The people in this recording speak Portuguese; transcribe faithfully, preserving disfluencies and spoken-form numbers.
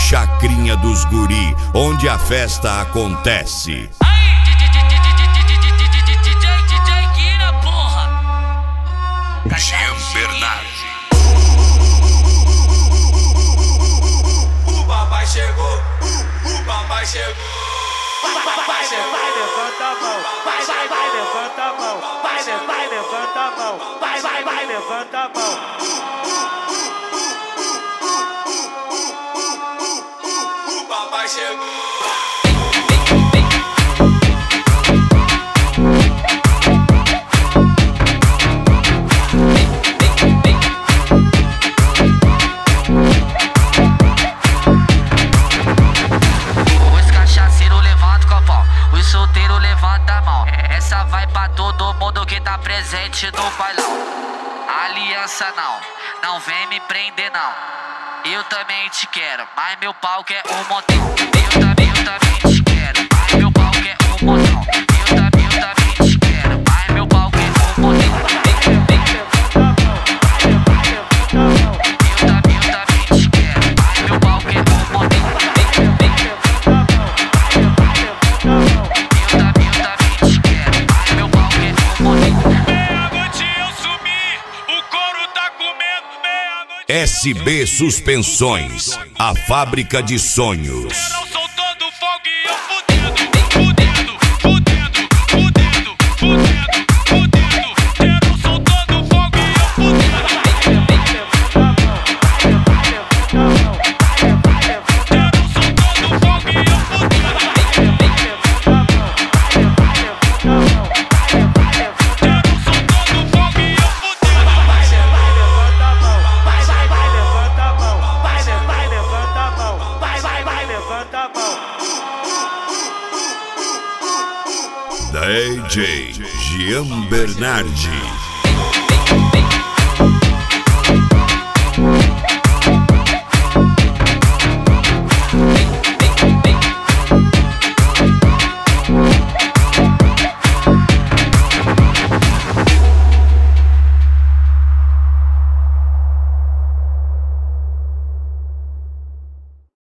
Chacrinha dos Guri, onde a festa acontece. Aí, D J Guina, porra! Jean Bernardi. O papai chegou, o papai chegou. Vai, vai, vai, vai, levanta a mão. Vai, vai, vai, levanta a mão. Vai, vai, levanta a mão. Vai, vai, vai, levanta a mão. O papai chegou. Solteiro levanta a mão, essa vai pra todo mundo que tá presente no bailão. Aliança não, não vem me prender não. Eu também te quero, mas meu pau quer um montão. Eu também, eu também te quero, mas meu pau quer um montão. Eu também, eu também te quero, mas meu pau quer um montão. Eu também, eu também te quero, mas meu pau quer um montão. S B Suspensões, a fábrica de sonhos. D J Jean Bernardi.